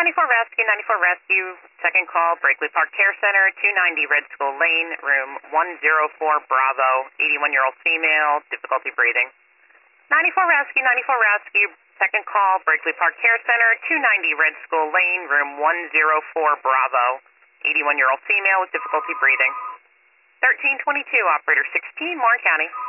Rescue, 94 Rescue, second call, Brakely Park Care Center, 290 Red Skull Lane, room 104 Bravo, 81-year-old female, difficulty breathing. 94 Rescue, second call, Brakely Park Care Center, 290 Red Skull Lane, room 104 Bravo, 81-year-old female with difficulty breathing. 1322, operator 16, Warren County.